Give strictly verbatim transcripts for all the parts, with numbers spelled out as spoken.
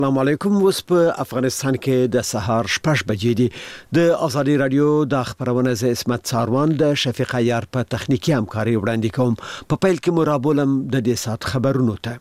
السلام علیکم. اوس په افغانستان کې د سهار شپږ بجې دي. د ازادي رادیو د خبرونه ز اسمت ساروان د شفیق عیار په تخنیکی همکاري وړاندې کوم. په پیل کې مرابولم د دې سات خبرونو ته.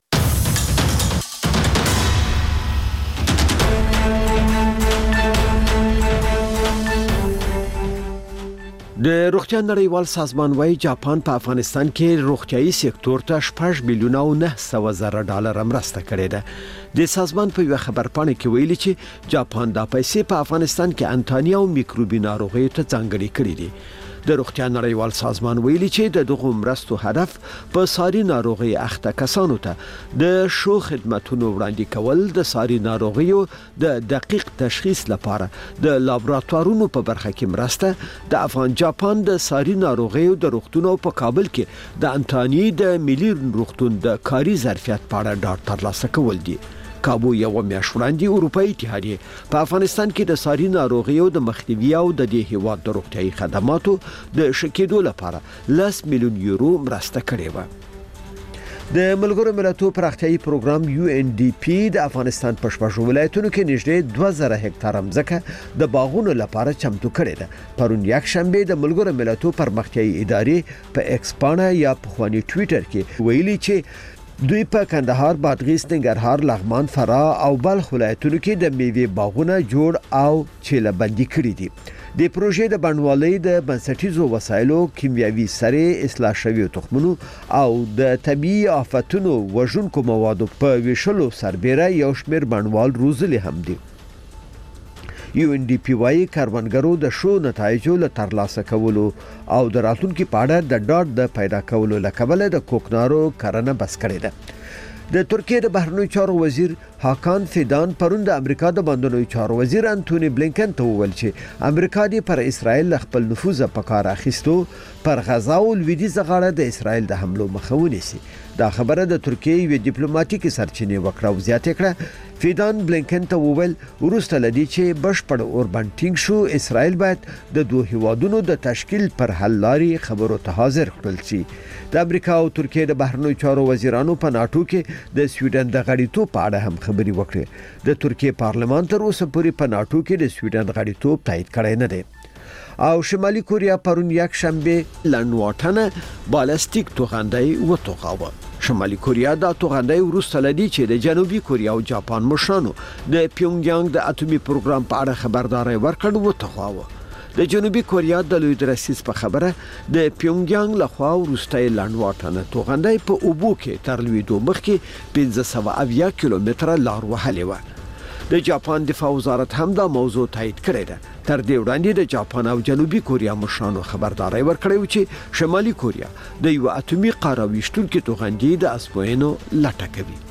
د روغتیا نړیوال سازمان وايي جاپان په افغانستان کې روغتيایي سکتور ته شپږ میلیونه او نه سوه زره ډالر مرسته کړې ده. د سازمان په یو خبرپاڼه کې ویلي چې جاپان د پیسې په افغانستان کې انټانیا او میکروبي ناروغیو ته ځانګړي کړې دي. د روغتیا نړیوال سازمان ویلي چې د دغه مرستو هدف په ساري ناروغي اخته کسانو ته د شو خدماتونو وړاندې کول، د ساري ناروغیو د دقیق تشخیص لپاره د لابراتوارونو په برخه کې مرسته، د افغان جاپان د ساري ناروغیو د روغتونو په کابل کې د انټانی د ملي روغتون د کاري ظرفیت په اړه ډاټ ترلاسه کول دي. کابو یو میاشت وړاندې اروپאי اتحادیه په افغانستان کې د ساري ناروغیو د مخنیوي او د دې هیواد د روغتیايي خدماتو د شکېدو لپاره لس میلیون یورو مرسته کړې و. د ملګرو ملتونو پراختیايي پروګرام یو ان ډي پی د افغانستان په شپږ ولایتونو کې نږدې دوه زره هکتار ځمکه د باغونو لپاره چمتو کړې ده. پرون یک شنبه د ملګرو ملتونو پرمختیايي ادارې په ایکس پاڼه یا په خواني ټوئیټر کې ویلي چې دوی په کندهار، بادغیس، ننګرهار، لغمان، فراه او بلخ ولایتونو کې د میوې باغونه جوړ او چیله بندي کړي دي. د پروژې د بڼوالۍ د بنسټیزو وسایلو، کیمیاوي سرې، اصلاح شویو تخمونو او د طبيعي آفتونو وژونکو موادو په ویشلو سربېره یو شمېر بڼوال روزلي هم دي. یو ان ډي پی وايي کاروانګرو د شو نتایجو له ترلاسه کولو او د راتلونکو په اړه د ډاټ د پیدا کولو لکه د کوکنارو کرنه بس کړې ده. د ترکیه د بهرنیو چارو وزیر هاکان فیدان پرون د امریکا د بندرونو چارو وزیر انټونی بلینکن ته وویل چې امریکا د پر اسرائیل خپل نفوذ په کار اخیستو پر غزا او لویدیځ غاړه د اسرائیل د حملو مخه ونیسي. دا خبره د ترکیه یو ډیپلوماټیک سرچینې وکړه او زیاته کړه. فیدان بلینکن ته وویل ورسته لدی چې بشپړ اوربان ټینګ شو، اسرائیل باید د دوه هیوادونو د تشکیل پر حل لارې خبرو ته حاضر کړل شي. د امریکا او ترکیه د بهرنیو چارو وزیرانو په ناتو کې د سویډن د غړیتوب په اړه هم خبري وکړه. د ترکیه پارلمان تر اوسه پورې په ناتو کې د سویډن غړیتوب تایید کړی نه دی. او شمالي کوریا پرون یک شنبه لنواټنه بالستیک توغندۍ وټوغاوه. شمالي کوریا د توغندۍ وروسته لدی چې د جنوبي کوریا او جاپان مشرانو د پیونګیانګ د اټومي پروګرام په اړه خبرداري ورکړه وټوغاوه. د جنوبي کوریا د لوی درسیس په خبره د پیونګیانګ لخوا وروستۍ لنواټنه توغندۍ په اوبو کې تر لویدو مخکې پنځه سوه اویا کیلومتره لار وهلې و. د جاپان دفاع وزارت هم دا موضوع تایید کړی ده. تر دې وړاندې د جاپان او جنوبي کوریا مشرانو خبرداري ورکړې و چې شمالي کوریا د یو اټومي قاره ویشتونکو توغندۍ د اسپوینو لټه کوي.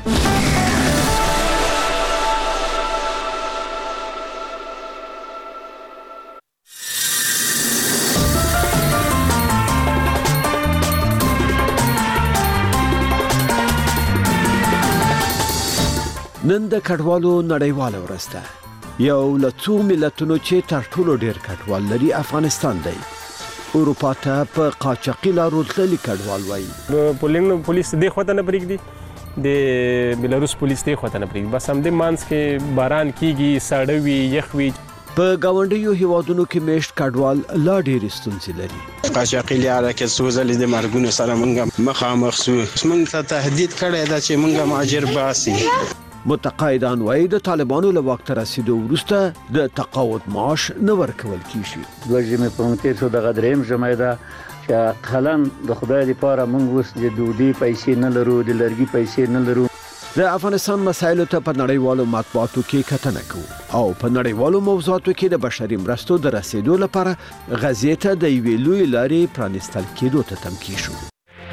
نن د کډوالو نړیواله ورځ ده. یو له څو ملتونو چې تر ټولو ډیر کډوال لري افغانستان دی. اروپا ته په قاچاقي لارو تللي کډوال وایي. پولینډ پولیس دې خواته نه پرېږدي، د بلاروس پولیس دې خواته نه پرېږدي. بس همدې منځ کې باران کیږي، ساړه وي، یخ وي. په گاونډیو هیوادونو کې میشت کډوال لا ډیر ستونزې لري. قاچاقي لاره کې سوزل د مرګونو سره مونږ مخامخ سو. مونږ ته تهدید کړی دا چې مونږ مهاجر باسي. متقاعدان وايي د طالبانو له وخت رسیدو وروسته د تقاعد معاش نه ورکول کیږي. لږه مې په مونږ ته د غدریم جمعه ده چې خلن د خدای لپاره مونږ اوس د دوی پیسې نه لرو، د لرګي پیسې نه لرو. د افغانستان مسایلو ته په نړیوالو مطبوعاتو کې کتنه کوو او په نړیوالو موضوعاتو کې د بشري مرستو د رسیدو لپاره غزې ته د یوې لوی لارې پرانستل کېدو ته تمکی شو.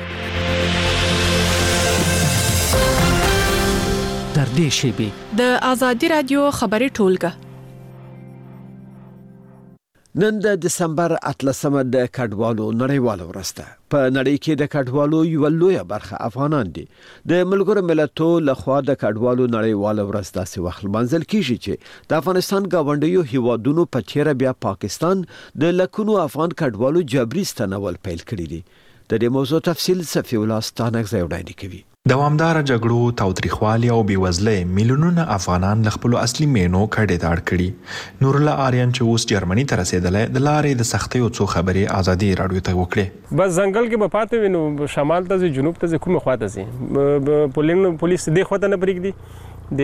در دې شیبې د ازادي رادیو خبري ټولګه نن د دسمبر اتلسمه د کډوالو نړیواله ورځ ده. په نړۍ کې د کډوالو یو لوی برخه افغانان دي. د ملګرو ملتونو لخوا د کډوالو نړیواله ورځ داسې وخت منځل کیږي چې د افغانستان گاونډیو هیوادونو په تیر بیا پاکستان د لکونو افغان کډوالو جبري ستنول پیل کړی دي. د دې موضوع تفصیل صفی الله ستانک ځای وړاندې کوي. دوامدار جګړو، تاوتریخوالي او بېوزلۍ میلیونونه افغانان له خپلو اصلي مینو کډې ته اړ کړي. نور الله آریان چې اوس جرمني ته رسېدلی، د لارې د سختیو څو خبرې ازادي راډیو ته وکړې. بس ځنګل کې به پاتې وي، نو شمال ته ځي، جنوب ته ځي، کومې خوا ته ځي. پولیس دې خوا ته نه پرېږدي،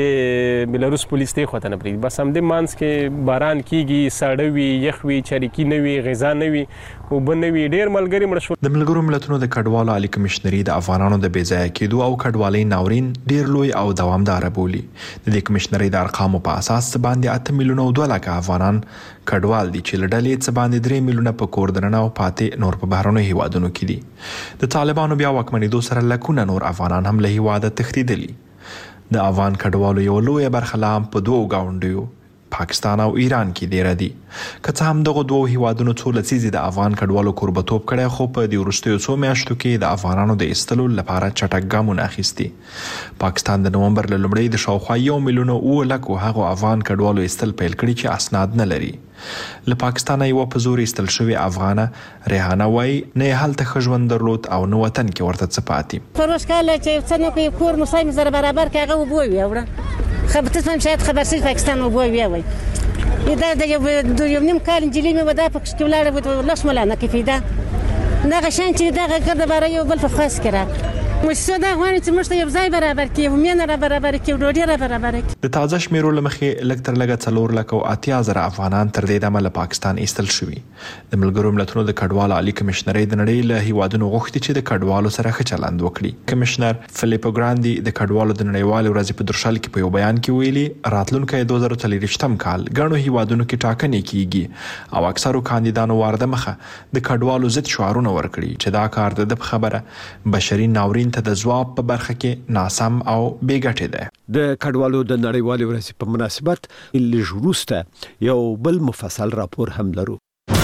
د بلاروس پولیس دې خوا ته نه پرېږدي. بس همدې منځ کې باران کېږي، ساړه وي، یخ وي، چریکي نه وي، غذا نه وي، اوبه نه وي، ډېر ملګري مړه شول. د ملګرو ملتونو د کډوالو عالي کمشنري د افغانانو د بې ځایه کېدو او کډوالۍ ناورین ډېر لوی او دوامداره بولي. د دې کمشنري د ارقامو په اساس څه باندې اته میلیونه او دوه لکه افغانان کډوال دي، چې له ډلې څه باندې درې میلیونه په کور دننه او پاتې نور په بهرنیو هیوادونو کې دي. د طالبانو بیا واکمنېدو سره لکونه نور افغانان هم له هیواده تښتېدلي. د افغان کډوالو یو لویه برخه لا هم په دوو ګاونډیو پاکستان او ایران کې دیره دي. که څه هم دغه دوو هیوادونو څو لسیزې د افغان کډوالو کوربتوب کړی، خو په دې وروستیو څو میاشتو کې د افغانانو د ایستلو لپاره چټک ګامونه اخیستي. پاکستان د نومبر له لومړۍ د شاوخوا یو میلیون او اوه لکو هغو افغان کډوالو ایستل پیل کړي چې اسناد نه لري. له پاکستانه یوه په زور ایستل شوې افغانه ریحانه وایي نه یې هلته ښه ژوند درلود او نه وطن کې ورته څه پاتې. پر اوس کال چې څه نه کوي، کور مو سایم زره برابر که هغه اوبه ویوړه خب تصمیم شاید خبرسیز پاکستان اوبه ویوي. دا د یو نیم کال نجلۍ مې ودا په کې ولاړه و لس مولا نه کفیده دغه شان چې دغه ګرده باره یو بل په خاص کې را موږ دا غواړو چې موږ ته یو ځای برابر کړي، مینه را برابر کړي، ډوډۍ را برابر کړي. د تازه شمیرو له مخې لږ تر لږه څلور لکه او اتیا زره افغانان تر دې دمه له پاکستان ایستل شوي. د ملګرو ملتونو د کډوالو عالي کمشنرۍ د نړۍ له هیوادونو غوښتي چې د کډوالو سره ښه چلند وکړي. کمشنر فلیپو ګراندي د کډوالو د نړیوالې ورځې په درشل کې په یو بیان کې ویلي، راتلونکی دوه زره څلوېښتم کال ګڼو هیوادونو کې ټاکنې کیږي او اکثرو کاندیدانو وارده مخه د کډوالو ضد شعارونه ورکړي چې دا کار د ده په خبره بشري ناورین ته د ځواب په برخه کې ناسم او بې ګټې ده. د کډوالو د نړیوالې ورځې په مناسبت لږ وروسته یو بل مفصل راپور هم لرو.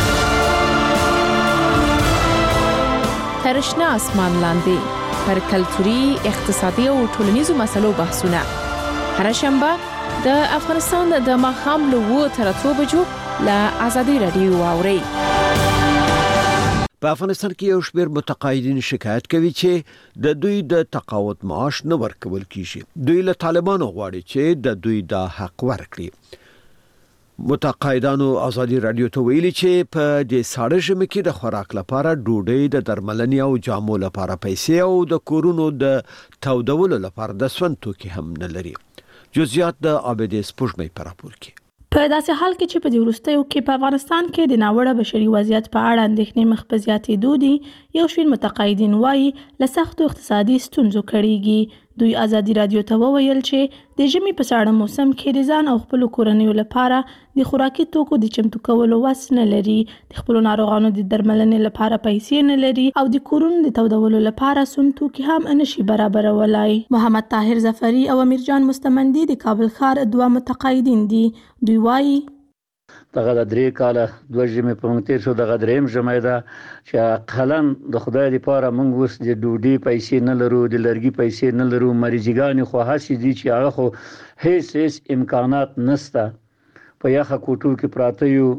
تر شنه اسمان لاندې پر کلتوري، اقتصادي او ټولنیزو مسلو بحثونه هر شنبه د افغانستان د ماښام له اووه تر اتو بجو له ازادي راډیو واورئ. په افغانستان کې یو شمېر متقاعدین شکایت کوي چې د دوی د تقاعد معاش نه ورکول کیږي. دوی له طالبانو غواړي چې د دوی د حق ورکړي. متقاعدانو ازادي راډیو ته ویلي چې په دې ساړه ژمي کې د خوراک لپاره ډوډۍ، د درملنې او جامو لپاره پیسې او د کورونو د تودولو لپاره د سون توکي هم نه لري. جزئیات د عابد سپوږمۍ په راپور کې. په داسې حال کې چې په دې وروستیو کې په افغانستان کې د ناوړه بشري وضعیت په اړه اندېښنې مخ په زیاتېدو دي، یو شمېر متقاعدین وایي له سختو اقتصادي ستونزو کړېږي. دوی ازادي راډیو ته وویل چې د ژمي په ساړه موسم کې د ځان او خپلو کورنیو لپاره د خوراکي توکو د چمتو کولو وس نه لري، د خپلو ناروغانو د درملنې لپاره پیسې نه لري او د کورونو د تودولو لپاره سون توکي هم نشي برابرولای. محمد طاهر ظفري او امیر جان مستمندي د کابل ښار دوه متقاعدین دي. دوی وایي دغه د درې کاله دوه ژمې په موږ تېر شو، دغه درېیم ژمی ده چې اقلن د خدای لپاره موږ اوس د ډوډۍ پیسې نه لرو، د لرګي پیسې نه لرو، مریضګانې خو هسې دي چې هغه خو هیڅ هیڅ امکانات نشته. په یخه کوټو کې پراته یو،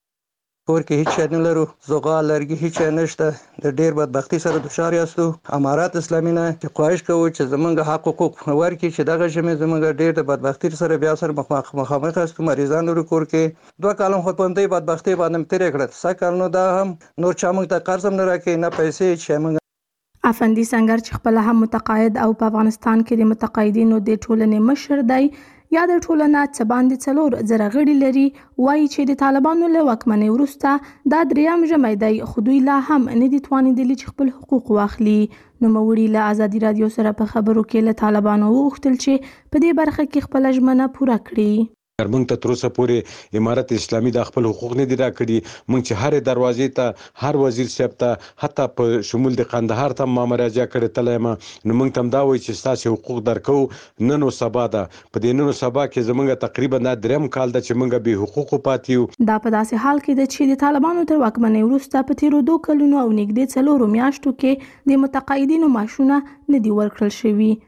کور کې هیڅ شی نه لرو، زغال لرګي هیڅ شی نشته. د ډېر بدبختي سره دچار یاستو. امارات اسلامي نه چې خواهش کوو چې زمونږ حق حقوق ورکړي، چې دغه ژمي زمونږ ډېر د بدبختي سره بیا سره مخامخ یاستو. مریضان لرو کور کې. دوه کاله خو په همدې بدبختۍ باندې مې تېرې کړل. سږ کال نو دا هم نور چا موږ ته قرض هم نه راکوي، نه پیسې هیڅ شی. موږ افندي سنگر چې خپله هم متقاعد او په افغانستان کې د متقاعدینو د ټولنې مشر دی، یا د ټولنه څه باندې څلور زره غړي لري، وایي چې د طالبانو له واکمنۍ وروسته دا درېیم ژمی دی، خو دوی لا هم نه دي توانېدلي چې خپل حقوق واخلي. نوموړي له ازادي راډیو سره په خبرو کې له طالبانو وغوښتل چې په دې برخه کې خپله ژمنه پوره کړي. موږ ته تر اوسه پورې امارت اسلامي د خپل حقوق نه دي راکړي. موږ چې هر دروازې ته، هر وزیر صاحب ته، حتی په شمول د قندهار ته ما مراجعه کړې تللی یم، نو موږ ته هم دا وایي چې ستاسې حقوق درکوو نن و سبا ده. په دې نن و سبا کې زموږ تقریبا دا درېیم کال ده چې موږ بې حقوقو پاتې یو. دا په داسې حال کې ده چې د طالبانو تر واکمنۍ وروسته په تېرو دوه کلونو او نږدې څلورو میاشتو کې د متقاعدینو معاشونه نه دي ورکړل شوي.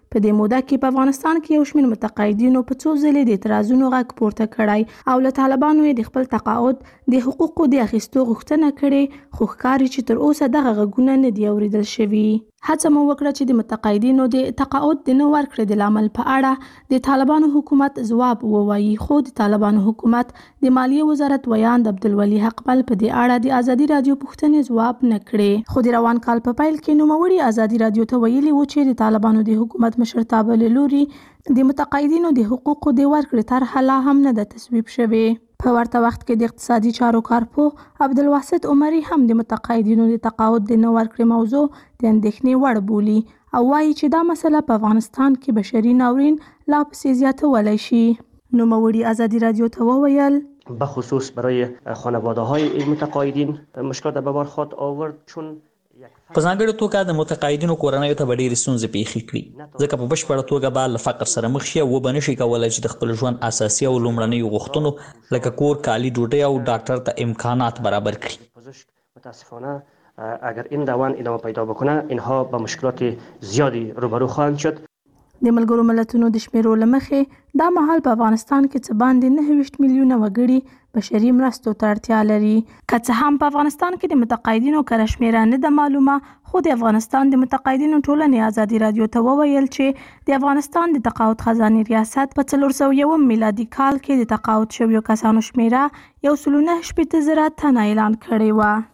په دې موده کې په افغانستان کې یو شمېر متقاعدینو په څو ځلې د اعتراضونو غږ پورته کړی او له طالبانو یې د خپل تقاعد د حقوقو د اخیستو غوښتنه کړې، خو ښکاري چې تر اوسه دغه غږونه نه دي اورېدل شوي. هڅه مو وکړه چې د متقاعدینو د تقاعد د نه ورکړې د لامل په اړه د طالبانو حکومت ځواب ووایي، خو د طالبانو حکومت د مالیې وزارت ویاند عبدالولي حقمل په دې اړه د ازادي رادیو پوښتنې ځواب نه کړې. خو د روان کال په پیل کې نوموړي ازادي رادیو ته ویلي و چې د طالبانو د حکومت مشرتابه له لوري د متقاعدینو د حقوقو د ورکړې طرحه لا هم نه ده تصویب شوې. په ورته وخت کې د اقتصادي چارو کارپوه عبدالواسط عمري هم د متقاعدینو د تقاعد د نه ورکړې موضوع د اندېښنې وړ بولي او وایي چې دا مسله په افغانستان کې بشري ناورین لا پسې زیاتولی شي. نوموړي ازادي رادیو ته وویل بخصوص برای خانواده های این متقاعدین مشکلات به بار خواهد آورد، چون په ځانګړې توګه د متقاعدینو کورنیو ته به ډېرې ستونزې پیښې کړي، ځکه په بشپړه توګه به له فقر سره مخ شي او وبه نشي کولی چې د خپل ژوند اساسي او لومړنیو غوښتنو لکه کور، کالي، ډوډۍ او ډاکټر ته امکانات برابر کړي. متاسفانه اگر این روند ادامه پیدا بکنه اینها با مشکلات زیادی روبرو خواهند شد. د ملګرو ملتونو د شمیرو له مخې دا مهال په افغانستان کې څه باندې نهه ویشت میلیونه وګړي بشري مرستو ته اړتیا لري. که څه هم په افغانستان کې د متقاعدینو کره شمیره نه ده معلومه، خو د افغانستان د متقاعدینو ټولنې ازادي رادیو ته وویل چې د افغانستان د تقاعد خزانې ریاست په څلور سوه یوم میلادي کال کې د تقاعد شویو کسانو شمیره یو سل و نهه شپېته زره تنه اعلان کړې وه.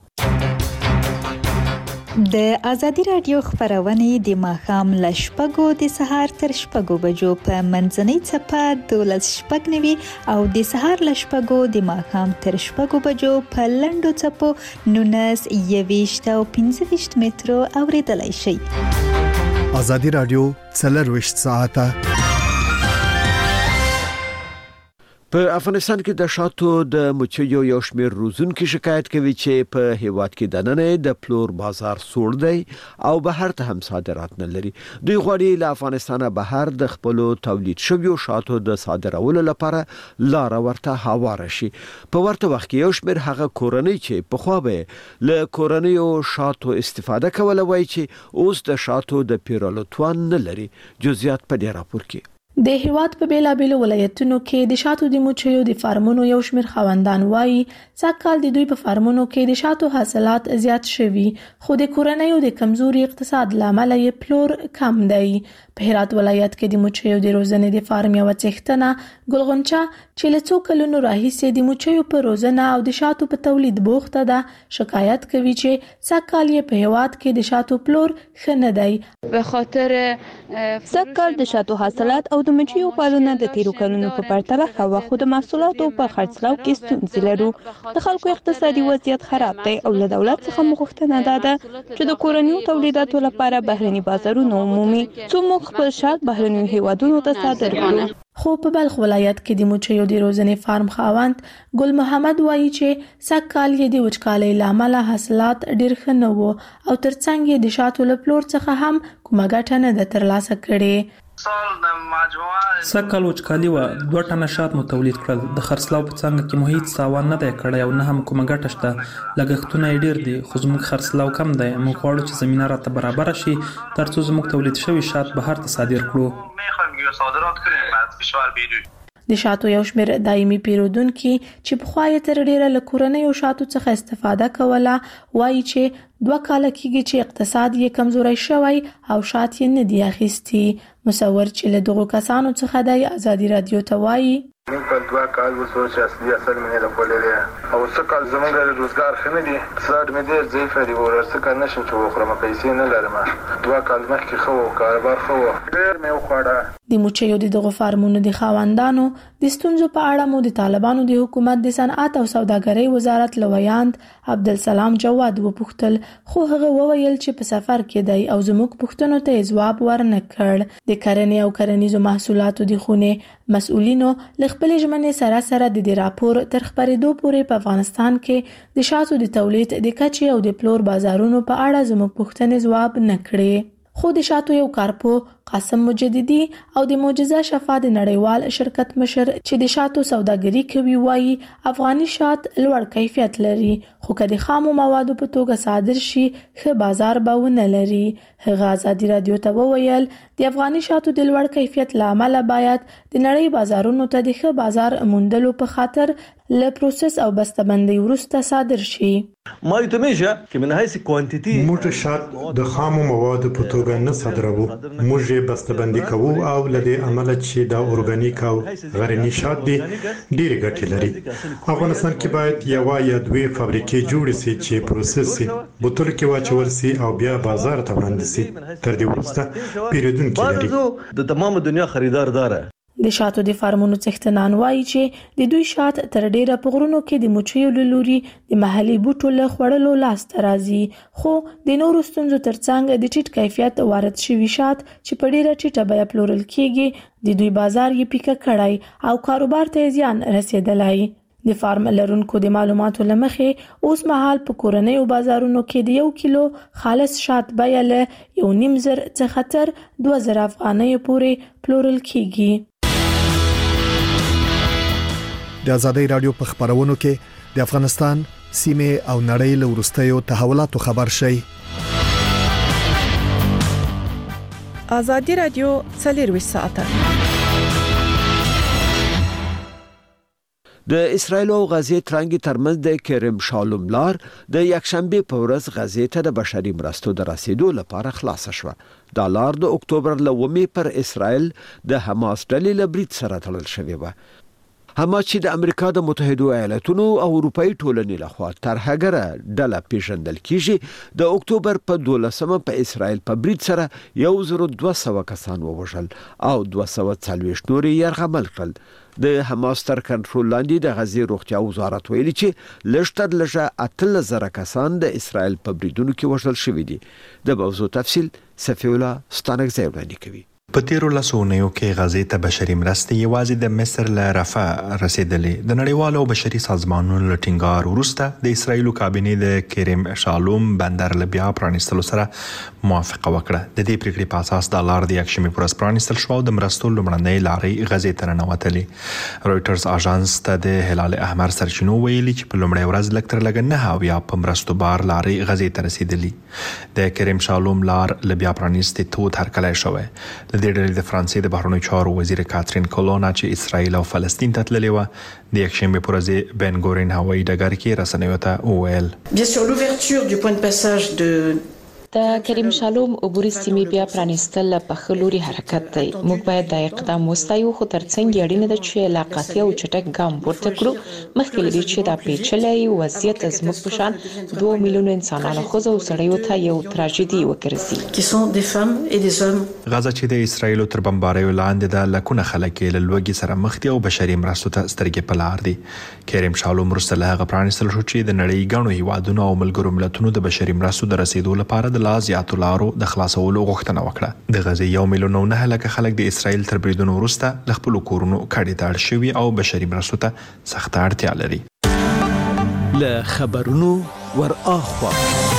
د ازادي رادیو خبرونه د ماښام له شپږو د سهار تر شپږو بجو په منځنۍ څپه دولس شپږ نوي او د سهار له شپږو د ماښام تر شپږو بجو په لنډو څپو نولس یویشت او پنځه ویشت مترو اوریدلای شئ. ازادي رادیو څلرویشت ساعته. په افغانستان کې د شاتو د مچیو یو شمېر روزونکي شکایت کوي چې په هیواد کې دننه د پلور بازار سوړ دی او بهر ته هم صادرات نه لري. دوی غواړي له افغانستانه بهر د خپل تولید شویو شاتو د صادرولو لپاره لار ورته هواره شي. په ورته وخت کې یو شمېر هغه کورنۍ چې په خو به له کورنیو شاتو استفاده کوله وایي چې اوس د شاتو د پیرلو توان نه لري. جزئیات په دې راپور کې. د هیواد په بیلابیلو ولایتونو کې د شاتو د مچیو د فارمونو یو شمېر خاوندان وایي سږکال د دوی په فارمونو کې د شاتو حاصلات زیات شوي، خو د کورنیو د کمزوري اقتصاد له امله یې پلور کم دی. په هرات ولایت کې د مچیو د روزنې د فارم یو څښتنه ګلغونچا چې له څو کلونو راهیسې د مچیو په روزنه او د شاتو په تولید بوخته ده، شکایت کوي چې سږکال یې په هیواد کې د شاتو پلور ښه نه دی. به خاطر سږکال د شاتو حاصلات او د مچیو پالونه د تیرو کلونو په پرتله ښه وه، خو د محصولاتو په خرڅلاو کې ستونزې لرو. د خلکو اقتصادي وضعیت خراب دی او له دولت څخه مو غوښتنه ده چې د کورنیو تولیداتو لپاره بهرني بازارونه عمومي څو موږ خپل شات بهرنیو هیوادونو ته صادر کړو. خو په بلخ ولایت کې د مچیو د روزنې فارم خاوند ګل محمد وایي چې سږکال یې د وچکالۍ له امله حاصلات ډېر ښه نه وو او ترڅنګ یې د شاتو له پلور څخه هم کومه ګټه نه ده ترلاسه کړې. سږکال وچکالي وه، دوه ټنه شات مو تولید کړل. د خرڅلاو په څانګه کې مو هیڅ تاوان نه دی کړی او نه هم کومه ګټه شته. لګښتونه یې ډېر دي، خو زموږ خرڅلاو کم دی. موږ غواړو چې زمینه راته برابره شي ترڅو زموږ تولید شوي شات بهر ته صادر کړو. د شاتو یو شمېر دایمي پیرودونکي چې پخوا یې تر ډېره له کورنیو شاتو څخه استفاده کوله وایي چې دوه کاله کېږي چې اقتصاد یې کمزوری شوی او شات یې نه دي اخیستي. مصور چې له دغو کسانو څخه دی ازادي رادیو ته وایي موږ په دوه کال وسو چې اصلي اصل مې د خپلې دی او څه کال زمونږ د روزګار ښه نه دي، اقتصاد مې ډېر ضعیف دی او څه کار نشم چې وخورم، پیسې نه لرم. دوه کال مخکې ښه و، کاروبار ښه و، ډېر مې وخوړه. د مچیو د دغو فارمونو د خاوندانو د ستونزو په اړه مو د طالبانو د حکومت د صنعت او سوداګرۍ وزارت له ویاند عبدالسلام جواد وپوښتل، خو هغه وویل چې په سفر کې دی او زموږ پوښتنو ته یې ځواب ورنه کړ. د کرنې او کرنیزو محصولاتو د خونې مسؤلینو له خپلې ژمنې سره سره د دې راپور تر خپرېدو پورې په افغانستان کې د شاتو د تولید د کچې او د پلور بازارونو په اړه زموږ پوښتنې ځواب نه کړې. خو د شاتو یو کارپو قاسم مجددي او د معجزه شفا د نړیوال شرکت مشر چې د شاتو سوداګري کوي وایي افغاني شات لوړ کیفیت لري خو کله خامو موادو په توګه صادر شي ښه بازار به ونه لري. هغه ازادي رادیو ته وویل د افغاني شاتو د لوړ کیفیت لامل باید د نړۍ بازارونو ته د ښه بازار موندلو په خاطر له پروسس او بسته‌بندۍ وروسته صادر شي. ما یتمیجه که من حیث کوانتیتی موږ شات د خامو موادو په توګه نه صادروو، موږ یې بسته‌بندي کوو او لدې عمله چې د اورګانیک او غرنی شات دي ډېر ګټې لري. افغانستان کې باید یو یا دوه فابریکې جوړې شي چې پروسس شي، بوتل کې واچول شي او بیا بازار ته وړاندې شي. تر دې وروسته پیرودونکي لري. د تمام دنیا خریدار داره. د شاتو د فارمونو څښتنان وایي چې د دوی شات تر ډیره په غرونو کې د مچیو له لوري د محلي بوټو له خوړلو لاسته راځي، خو د نورو ستونزو ترڅنګ د ټیټ کیفیت وارد شوي شات چې په ډیره ټیټه بیه پلورل کیږي د دوی بازار یې پیکه کړی او کاروبار ته زیان رسیدلی. د فارم لرونکو د معلوماتو لمخې اوس مهال په کورنیو بازارونو کې د یو کیلو خالص شات بیه له یو نیم زر څخه تر دوه زره افغانیو پورې پلورل کیږي. د آزادۍ رادیو په خبرونو کې د افغانستان سیمه او نړۍ له وروستیو تحولاتو خبر شي. آزادۍ رادیو څلور ساعته د اسرایل او غزې ترانګي ترمنځ د کریم شالوم لار د یکشنبه په ورځ غزې ته د بشري مرستو د رسیدو لپاره خلاص شوه. دا لار د اکتوبر لومې پر اسرایل د حماس ډلې له برید سره تړل شوې و. حماس چې د امریکا د متحده ایالاتونو او اروپאי ټولنې لخوا ترهګره ډله پیژندل کیږي، د اکتوبر په دولسمه په اسرایل په برید سره یو زر دوه سوه کسان ووژل او دوه سوه څلوېښت نور یې یرغمل کړل. د حماس تر کنټرول لاندې د غزې روغتیا وزارت ویلي چې لږ تر لږه اتلس زره کسان د اسرایل په بریدونو کې وژل شوي دي. د موضوع تفصیل صفی الله ستانکزی وړاندې کوي. په تیرو لسونیو کې غزې ته بشري مرستې یوازې د مصر له رفح رسیدلې. د نړیوالو بشري سازمانونو له ټینګار وروسته د اسرایلو کابینې د کریم شالوم بندر له بیا پرانیستلو سره موافقه وکړه. د دې پریکړې په اساس د لار د یکشنبې په ورځ پرانیستل شو او د مرستو لومړنۍ لارې غزې ته ننوتلې. رویټرز اژانس ته د هلال احمر سرچینو ویلي چې په لومړۍ ورځ لږ تر لږه نه اویا په مرستو بار لارې غزې ته رسیدلې. د کریم شالوم لار له بیا پرانیستې تود هرکلی شوی. د دې ډلې د فرانسې د بهرنیو چارو وزیر کاترین کولونا چې اسرائیل او فلسطین ته تللې و د یکشنبې په ورځ بن ګورین هوایي ډګر کې رسنیو ته وویل Bien sûr, l'ouverture du point de passage de د کریم شالوم عبوري سیمې بیا پرانیستل په خلوري حرکت دی. موږ باید د اقدام وستایو، خو ترڅنګ اړینه ده چې علاقاتي او چټک ګام پورته کړو مخکې لري چې دا پیچلې وضعیت زموږ په شان دوه میلیونه انسانانو خو او سړیو ته یو تراژیدي وګرځي. غزه چې د اسرایل تر بمباریو لاندې د لکونه خلک له لوګي سره مخ دي او بشري مرستو ته سترګې په لار دي. کریم شالوم وروسته له هغه پرانیستل شو چې د نړۍ ګڼو هیوادونو او ملګرو ملتونو د بشري مرستو د رسیدو لپاره د لا زیاتو لارو د خلاصولو غوښتنه وکړه. د غزې یو میلیون او نه لکه خلک د اسرایل تر بریدونو وروسته له خپلو کورونو کډې ته اړ شوي او بشري مرستو ته سخته اړتیا لري. له خبرونو ور اخوا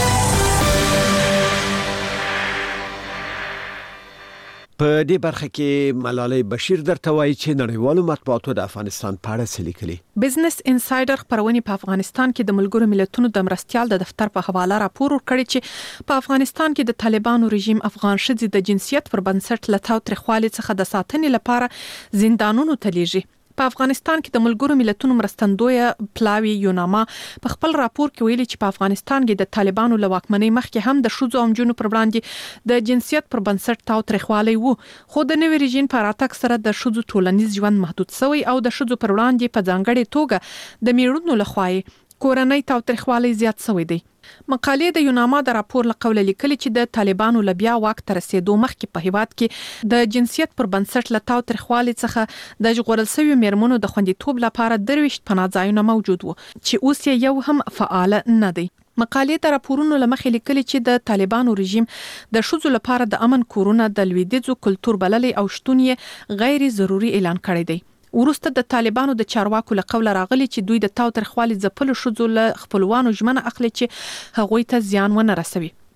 په دې برخه کې ملالۍ بشیر درته وایي چې نړیوالو مطبوعاتو د افغانستان په اړه څه لیکلي. بزنس انسایډر خبرونه په افغانستان کې د ملګرو ملتونو د مرستيال د دفتر په حواله راپور ورکړی چې په افغانستان کې د طالبانو رژیم افغان ښځې د جنسیت پر بنسټ له تاوتریخوالي څخه د ساتنې لپاره زندانونو ته لیږي. په افغانستان کې د ملګرو ملتونو مرستندوی پلاوی یوناما په خپل راپور کې ویلي چې په افغانستان کې د طالبانو له واکمنۍ مخکې هم د ښځو او نجونو پر وړاندې د جنسیت پر بنسټ تاوتریخوالی وو، خو د نوي رژیم په راتګ سره د ښځو ټولنیز ژوند محدود شوی او د ښځو پر وړاندې په ځانګړې توګه د میړونو لخوا کورنۍ تاوتریخوالی زیات شوی دی. مقالې د یوناما د راپور له قوله لیکلي چې د طالبانو له بیا واک ته رسیدو مخکې په هیواد کې د جنسیت پر بنسټ له تاوتریخوالي څخه د ژغورل شویو میرمنو د خوندیتوب لپاره درویشت پناه ځایونه موجود وو چې اوس یې یو هم فعال نه دی. مقالې د راپورونو له مخې لیکلي چې د طالبانو رژیم د ښځو لپاره د امن کورونه د لویدیځو کلتور بللې او شتون یې غیر ضروري اعلان کړی دی. وروسته د طالبانو د چارواکو له قوله راغلي چې دوی د تاوتریخوالي ځپلو ښځو له خپلوانو ژمنه اخلي چې هغوی ته زیان ونه رسوي.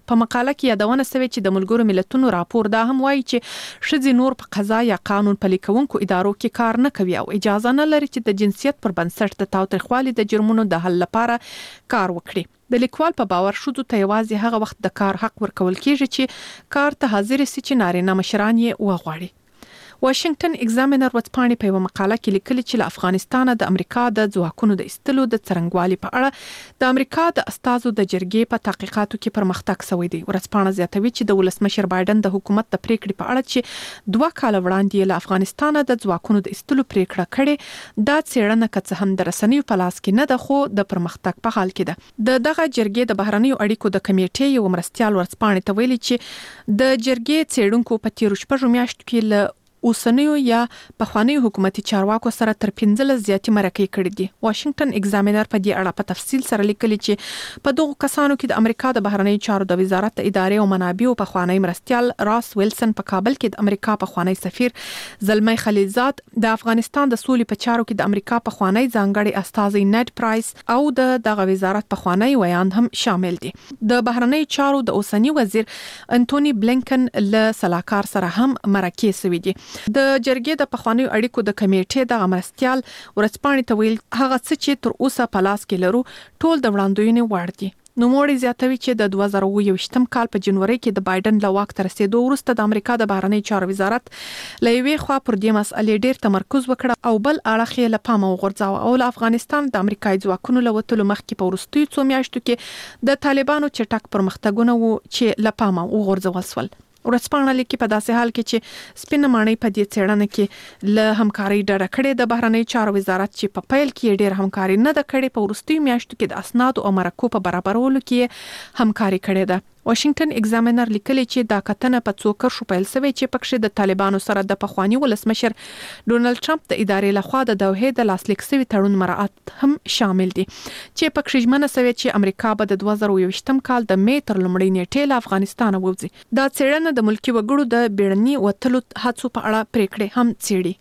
په مقاله کې یادونه شوې چې د ملګرو ملتونو راپور دا هم وایي چې ښځې نور په قضا یا قانون پلي کوونکو ادارو کې کار نه کوي او اجازه نه لري چې د جنسیت پر بنسټ د تاوتریخوالي د جرمونو د حل لپاره کار وکړي. د لیکوال په باور ښځو ته یوازې هغه وخت د کار حق ورکول کیږي چې کار ته حاضر سي چې نارینه مشران یې وغواړي. واشنگټن ایگزامینر ورځپاڼې په یو مقاله کې لیکلي چې له افغانستان د امریکا د ځواکونو د ایستلو د څرنګوالي په اړه د امریکا د استازو د جرګې په تحقیقاتو کې پرمختګ شوی دی. ورځپاڼه زیاتوي چې د ولسمشر بایدن د حکومت د پریکړې په اړه چې دوه کال وړاندې له افغانستان د ځواکونو د ایستلو پریکړه کړې دا څېړنه که څه هم د رسنیو په لاس کې نه ده خو د پرمختګ په حال کې ده. د دغه جرګې د بهرنیو اړیکو د کمیټې یو مرستیال ورځپاڼې ته ویلي چې د جرګې څېړونکو په تیرو شپږو میاشتو کې له اوسنیو یا پخوانیو حکومتي چارواکو سره تر پنځلس زیاتې مرکې کړې دي. واشنگټن ایگزامینر په دې اړه په تفصیل سره لیکلي چې په دغو کسانو کې د امریکا د بهرنیو چارو د وزارت د ادارې او منابعو پخوانی مرستیال راس ویلسن په کابل کې د امریکا پخوانی سفیر زلمی خلیلزاد، د افغانستان د سولې په چارو کې د امریکا پخوانی ځانګړي استازی نیډ پرایس او د دغه وزارت پخوانی ویاند هم شامل دي. د بهرنیو چارو د اوسنی وزیر انټونی بلینکن له سلاکار سره هم مرکې شوې دي. د جرګې د پخوانیو اړیکو د کمیټې د مرستیال ورځپاڼې ته ویل هغه څه چې تر اوسه په لاس کې لرو ټول د وړاندوینې وړ دي. نوموړی زیاتوي چې د دوه زره اووه یویشتم کال په جنوري کې د بایدن له واک ته رسېدو وروسته د امریکا د بهرنیو چارو وزارت له یوې خوا پر دې مسئلې ډېر تمرکز وکړ او بل اړخ یې له پامه وغورځاوه او له افغانستان د امریکایي ځواکونو له وتلو مخکې په وروستیو څو میاشتو کې د طالبانو چټک پرمختګونه وو چې له پامه وغورځول شول. ورځپاڼه لیکي په داسې حال کې چې سپینه ماڼۍ په دې څېړنه کې له همکارۍ ډډه کړې د بهرنیو چارو وزارت چې په پیل کې ډېر همکاري نه ده کړې په وروستیو میاشتو کې د اسنادو او مرکو په برابرولو کې همکاري کړې ده. واشنگټن ایگزامینر لیکلي چې دا کتنه په څو کرښو پیل شوې چې پکې د طالبانو سره د پخوانی ولسمشر ډونالد ټرمپ د ادارې لخوا د دوحې د لاسلیک شوي تړون مراعات هم شامل دي چې پکې ژمنه شوې چې امریکا به د دوه زره اووه یویشتم کال د می تر لومړۍ نیټې له افغانستان ووځي. دا څېړنه د ملکي وګړو د بیړني وتلو هڅو په اړه پریکړې هم څېړي.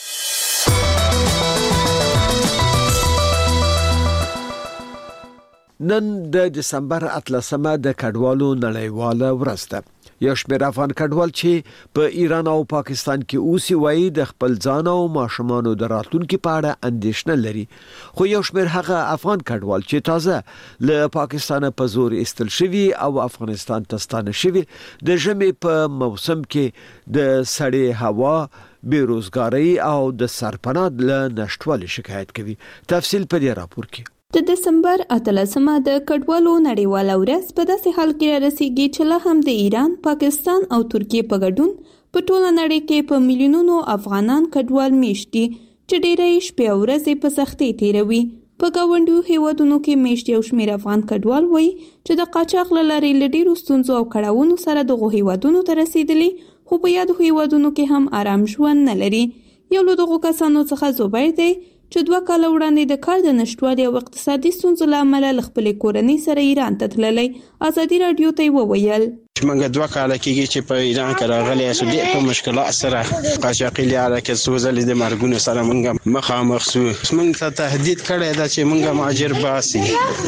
نن د دسمبر اتلسمه د کډوالو نړیواله ورځ ده. یو شمېر افغان کډوال چې په ایران او پاکستان کې اوسي وایي د خپل ځان او ماشومانو د راتلونکي په اړه اندېښنه لري. خو یو شمېر هغه افغان کډوال چې تازه له پاکستان په زور ایستل شوي او افغانستان ته ستانه شوي د ژمي په موسم کې د سړې هوا، بیروزګارۍ او د سرپناه له نشټوالي شکایت کوي. تفصیل په دې راپور کې. د دسمبر اتلسمه د کډوالو نړیواله ورځ په داسې حال کې رارسیږي چې لا هم د ایران، پاکستان او ترکیې په ګډون په ټوله نړۍ کې په میلیونونو افغانان کډوال میشت دي چې ډېری شپې او ورځې په سختۍ تیروي. په ګاونډیو هیوادونو کې میشت یو شمېر افغان کډوال وایي چې د قاچاق له لارې له ډېرو ستونزو او کړاوونو سره دغو هیوادونو ته رسېدلي خو په یادو هیوادونو کې هم آرام ژوند نه لري. یو له دغو کسانو څخه زبیر دی چې دوه کاله وړاندې د کار د نشټوالي او اقتصادي ستونزو له امله له خپلې کورنۍ سره ایران ته تللی. ازادي راډیو ته یې وویل چې موږ دوه کاله کېږي چې په ایران کې راغلي یو ډېر په مشکلات سره قاچاقي لاره کې څو ځلې د مرګونو سره موږ مخامخ شو. موږ ته تهدید کړی ده چې موږ مهاجر باسي.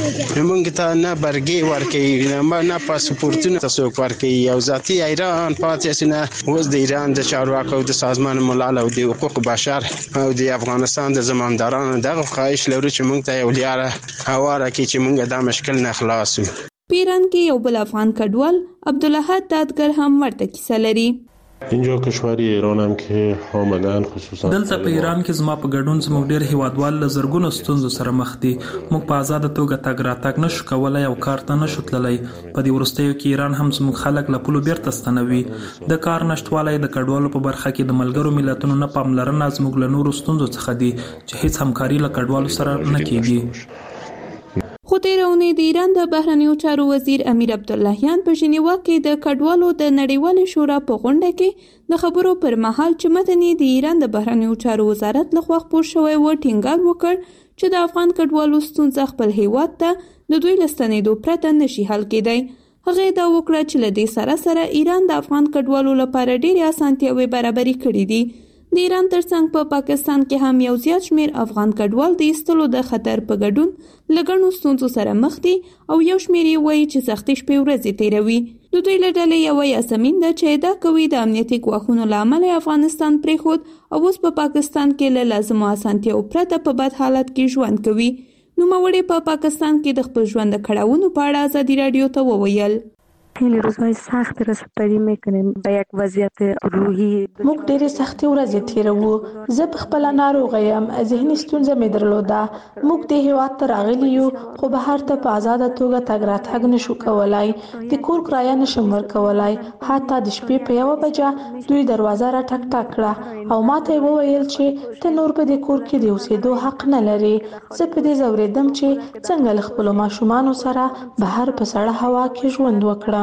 موږ ته نه برګې ورکوي نه پاسپورتونه ته څوک ورکوي. یو ذاتي ایران پاتې شي نه اوس د ایران د چارواکو د سازمان ملل او د حقوق بشر او د افغانستان د زمامدارانو دغه خواهش لرو چې موږ ته یو لاره هواره کړي چې موږ دا مشکل نه خلاص شو. په ایران کې یو بل افغان کډوال عبدالحد دادگر هم ورته کیسه لري. اینجا کشور ایران هم که آمدن خصوصا دلته په ایران کې زما په ګډون زموږ ډېر هیوادوال له زرګونو ستونزو سره مخ دي. موږ په آزاده توګه تګ راتګ نشو کولای او کار ته نشو تللی. په دې وروستیو کې ایران هم زموږ خلک له پولو بیرته ستنوي. د کار نشټوالی د کډوالو په برخه کې د ملګرو ملتونو نه پاملرنه زموږ له نورو ستونزو څخه دي چې هیڅ همکاري له کډوالو سره نه کیږي. خو تېره اونۍ د ایران د بهرنیو چارو وزیر امیر عبداللهیان په ژنیوا کې د کډوالو د نړیوالې شورا په غونډه کې د خبرو پر مهال چې متن د ایران د بهرنیو چارو وزارت لخوا خپور شوی و ټینګار وکړ چې د افغان کډوالو ستونزه خپل هیواد ته د دوی له ستنېدو پرته نشي حل کېدی. هغې دا وکړه چې له دې سره سره ایران د افغان کډوالو لپاره ډېرې اسانتیاوې برابرې کړې دي. د ایران ترڅنګ په پا پاکستان کې هم یو زیات شمیر افغان کډوال د ایستلو د خطر په ګډون لګڼو ستونزو سره مخ دي او یو شمیر یې وایي چې سختي شپې ورځې تیروي. د دوی له ډلې یوه یاسمین ده چې ادعا کوي د امنیتي ګواښونو له امله افغانستان پرېښود او اوس په پاکستان کې له لازمو اسانتیاوو پرته په بد حالت کې ژوند کوي. نوموړې په پاکستان کې د خپل ژوند د کړاوونو په اړه ازادي راډیو ته وویل. خیلی روزهای سخت رسپری میکنیم به یک وضعیت روحی. موږ ډېرې سختې ورځې تیروو. زه په خپله ناروغه یم، ذهني ستونزه مې درلوده. موږ دې هېواد ته راغلي یو خو بهر ته په ازاده توګه تګ راتګ نشو کولی. د کور کرایه نشم ورکولی. حتی د شپې په یوه بجه دوی دروازه را ټک ټک کړه او ما ته یې وویل چې ته نور په دې کور کې د اوسېدو حق نه لرې. زه په دې ځورېدم چې څنګه له خپلو ماشومانو سره بهر په سړه هوا کې ژوند وکړم.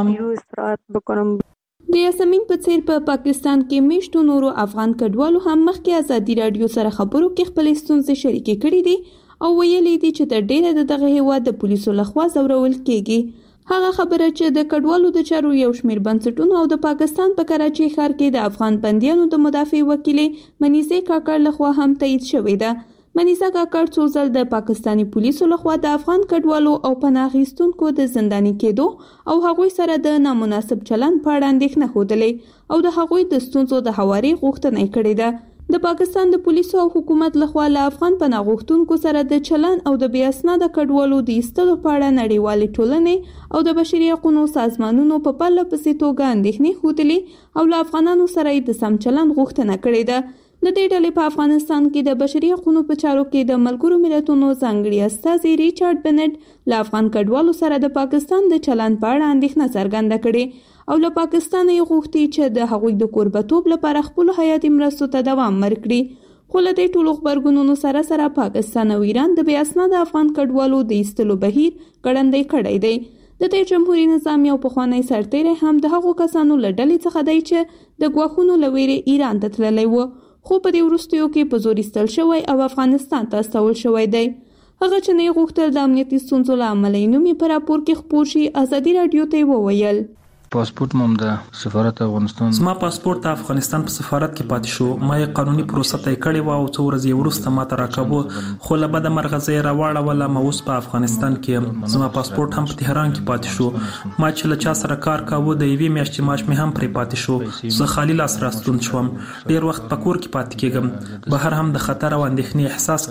د یاسمین په څیر په پاکستان کې میشتو نورو افغان کډوالو هم مخکې ازادي راډیو سره خبرو کې خپل ستونزې شریکې کړې دي او ویلي دي چې تر ډیره د دغه هیواد د پولیسو لخوا ځورول کیږي. هغه خبره چې د کډوالو د چارو یو شمیر بنسټونو او د پاکستان په کراچۍ ښار کې د افغان بندیانو د مدافع وکیلې منیزه کاکړ لخوا هم تایید شوې ده. منیزه کاکړ څو ځل د پاکستانی پولیسو لخوا د افغان کډوالو او پناه اخیستونکو د زنداني کېدو او هغوی سره د نامناسب چلند په اړه اندېښنه ښودلې او د هغوی د ستونزو د هواري غوښتنه یې کړې ده. د پاکستان د پولیسو او حکومت لخوا له افغان پناه غوښتونکو سره د چلند او د بې اسناده کډوالو د ایستلو په اړه نړیوالې ټولنې او د بشري حقوقو سازمانونو په پرله پسې توګه اندېښنې ښودلې او له افغانانو سره یې د سم چلند غوښتنه کړې ده. د دې ډلې په افغانستان کې د بشري حقوقو په چارو کې د ملګرو ملتونو ځانګړي استازي ریچارډ بنټ له افغان کډوالو سره د پاکستان د چلند په اړه اندېښنه څرګنده کړې او له پاکستان یې غوښتي چې د هغوی د کوربتوب لپاره خپلو حیاتي مرستو ته دوام ورکړي. خو له دې ټولو غبرګونونو سره سره پاکستان او ایران د بې اسناده افغان کډوالو د ایستلو بهیر ګړندی کړی دی. د دې جمهوریت نظام یو پخوانی سرتیری هم د هغو کسانو له ډلې څخه دی چې د ګواښونو له ویرې ایران ته تللی و خو په دې وروستیو کې په زور ایستل شوی او افغانستان ته استول شوی دی. هغه چې نه غوښتل د امنیتي ستونزو له امله یې نوم یې په راپور کې خپور شي ازادي راډیو ته وویل. پاسپورت مم د سفارت افغانستان زما پاسپورت د افغانستان په سفارت کې پاتې شو. ما یې قانوني پروسه طی کړې و او څو ورځې وروسته ما ته راکاوه خو له بده مرغه زه یې راواړوله. ما اوس په افغانستان کې یم. زما پاسپورت هم په تهران کې پاتې شو. ما چې له چا سره کار کاوه د یوې میاشتې معاش مې هم پرې پاتې شو. زه خالي لاس راستون شوم. ډېر وخت په کور کې پاتې کېږم. بهر هم د خطر او اندېښنې احساس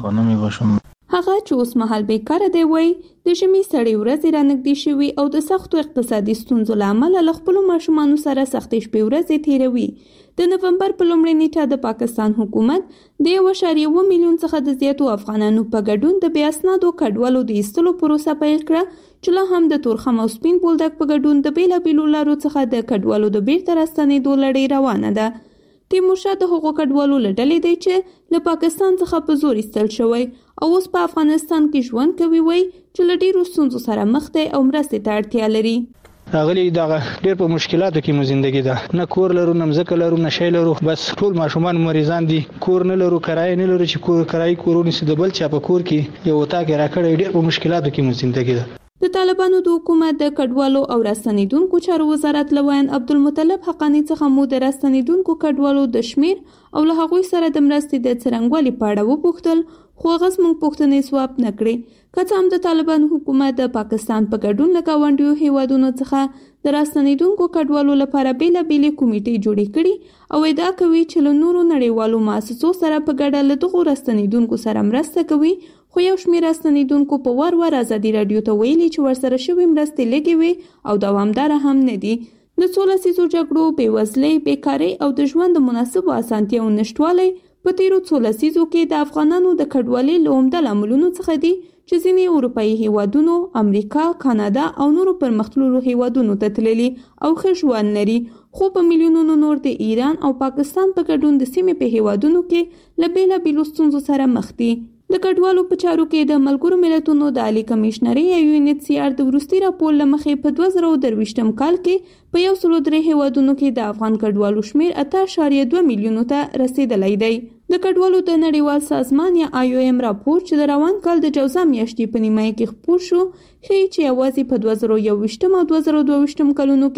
کوم. هغه چې اوس مهال بیکاره دی وایي د ژمي سړې ورځې رانږدې شوي او د سختو اقتصادي ستونزو له امله له خپلو ماشومانو سره سختې شپې ورځې تیروي. د نومبر په لومړۍ نیټه د پاکستان حکومت د یو اعشاریه اووه میلیون څخه د زیاتو افغانانو په ګډون د بې اسنادو کډوالو د ایستلو پروسه پیل کړه چې لا هم د تورخم او سپین بولدک په ګډون د بېلابېلو لارو څخه د کډوالو د بیرته راستنېدو لړۍ روانه ده. تیمورشاه د هغو کډوالو له ډلې دی چې له پاکستان څخه په زور ایستل شوی او اوس په افغانستان کې ژوند کوي. وایي چې له ډېرو ستونزو سره مخ دی او مرستې ته اړتیا لري. اغلی دغه ډېر په مشکلاتو کې مو ژوندګي ده. نه کور لرو، نه مځکه لرو، نه شی لرو. بس ټول ماشومان مریضان دي. کور نه لرو، کرایه نه لرو چې کور کرایي کورونه سي د بل چا په کور کې یو وتا کې راکړی. ډېر په مشکلاتو کې مو ژوندګي ده. د طالبانو د حکومت د کډوالو او راستنیدونکو چارو وزارت لوین عبدالمطلب حقانی څخه مو د راستنیدونکو کډوالو د شمیر او له هغوی سره د مرستې د څرنګوالي په اړه وپوښتل خو هغه زموږ پوښتنې ځواب نه کړې. که څه هم د طالبانو حکومت د پاکستان په ګډون له ګاونډیو هیوادونو څخه د راستنیدونکو کډوالو لپاره بېلابېلې کمیټې جوړې کړي او ادعا کوي چې له نورو نړیوالو مؤسسو سره په ګډه له دغو راستنیدونکو سره مرسته کوي. خو یو شمېر راستنیدونکو په وار وار ازادي راډیو ته ویلي چې ورسره شوې مرستې لږې وې او دوامداره هم نه دي. د څو لسیزو جګړو، بېوزلۍ، بیکارۍ او د ژوند د مناسبو اسانتیاوو نشتوالی په تیرو څو لسیزو کې د افغانانو د کډوالۍ له عمده لاملونو څخه دي چې ځینې اروپایي هیوادونو، امریکا، کاناډا او نورو پرمختللو هیوادونو ته تللي او ښه ژوند لري. خو په میلیونونو نور د ایران او پاکستان په ګډون د سیمې په هیوادونو کې له بېلابېلو ستونزو سره مخ دي. د کډوالو په چارو کې د ملګرو ملتونو د عالی کمشنري یا یو ان ایچ سی آر د وروستي راپور له مخې په دوه زره درویشتم کال کې په یو سلو درې هیوادونو کې د افغان کډوالو شمیر اته اعشاریه دوه میلیونو ته رسیدلی دی. د کډوالو د نړیوال سازمان یا آی او ایم راپور چې د روان کال د جوزا میاشتې په نیمایي کې خپور شو ښیي چې یوازې په دوه زره یوویشتم او دوه زره دوه ویشتم کلونو کې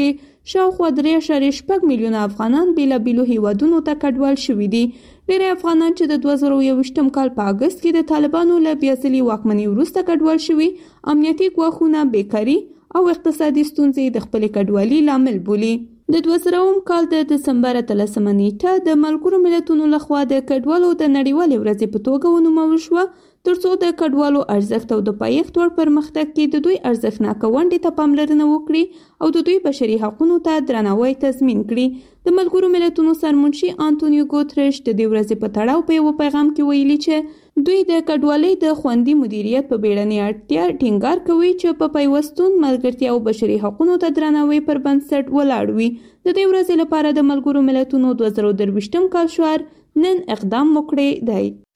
شاوخوا درې اعشاریه شپږ میلیونه افغانان بیلابیلو هیوادونو ته کډوال شوي دي. ډېری افغانان چې د دوه زره یوویشتم کال په اګست کې د طالبانو له بیا ځلي واکمنۍ وروسته کډوال شوي، امنیتي ګواښونه، بیکاري او اقتصادي ستونزې د خپلې کډوالۍ لامل بولي. د دوه زره اووم کال د دسمبر اتلسمه نیټه د ملګرو ملتونو لخوا د کډوالو د نړیوالې ورځې په توګه ونومول شوه، ترڅو د کډوالو ارزښت او د پایښت وړ پرمختګ کې د دوی ارزښتناکه ونډې ته پاملرنه وکړي او د دوی بشري حقوقو ته درناوی تضمین کړي. د ملګرو ملتونو سرمنشي انټونیو ګوتریش د دې ورځې په تړاو په یو پیغام کې ویلي چې دوی د کډوالۍ د خوندي مدیریت په بیړنۍ اړتیا ټینګار کوي چې په پیوستون، ملګرتیا او بشري حقوقو ته درناوی پر بنسټ ولاړ وي. د دې ورځې لپاره د ملګرو ملتونو دوه زره درویشتم کال شعار نن اقدام وکړئ دی.